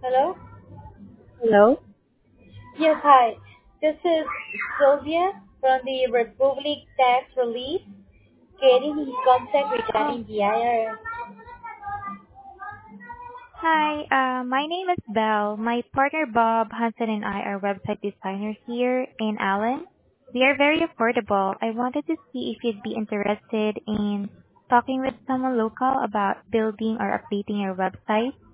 Hello? Hello. Yes, hi. This is Sylvia from the Republic Tax Relief, getting in contact Oh, regarding the IRS. hi. My name is Belle. My partner Bob Hansen and I are website designers here in Allen. We are very affordable. I wanted to see if you'd be interested in talking with someone local about building or updating your website.